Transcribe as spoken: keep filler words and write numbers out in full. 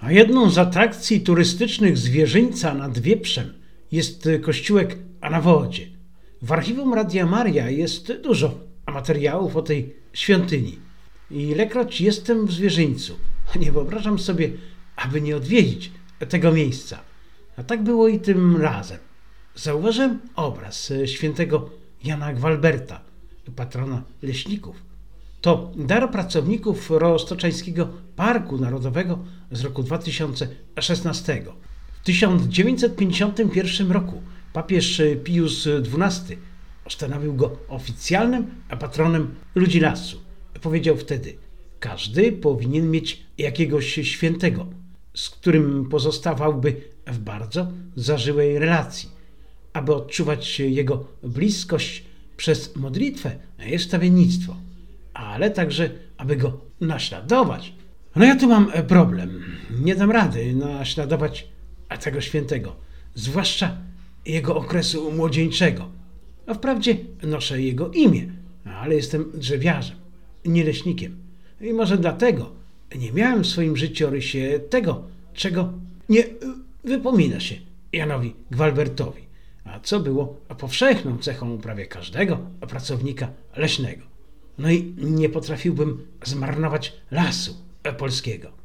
A jedną z atrakcji turystycznych Zwierzyńca nad Wieprzem jest kościółek na wodzie. W archiwum Radia Maria jest dużo materiałów o tej świątyni. Ilekroć jestem w Zwierzyńcu, nie wyobrażam sobie, aby nie odwiedzić tego miejsca. A tak było i tym razem. Zauważyłem obraz świętego Jana Gwalberta, patrona leśników. To dar pracowników Roztoczańskiego Parku Narodowego z roku dwa tysiące szesnastego. W tysiąc dziewięćset pięćdziesiątym pierwszym roku papież Pius dwunasty ustanowił go oficjalnym patronem ludzi lasu. Powiedział wtedy: każdy powinien mieć jakiegoś świętego, z którym pozostawałby w bardzo zażyłej relacji, aby odczuwać jego bliskość przez modlitwę i wstawiennictwo, ale także aby go naśladować. No ja tu mam problem. Nie dam rady naśladować tego świętego, zwłaszcza jego okresu młodzieńczego. A wprawdzie noszę jego imię, ale jestem drzewiarzem, nie leśnikiem. I może dlatego nie miałem w swoim życiorysie tego, czego nie wypomina się Janowi Gwalbertowi, a co było powszechną cechą prawie każdego pracownika leśnego. No i nie potrafiłbym zmarnować lasu polskiego.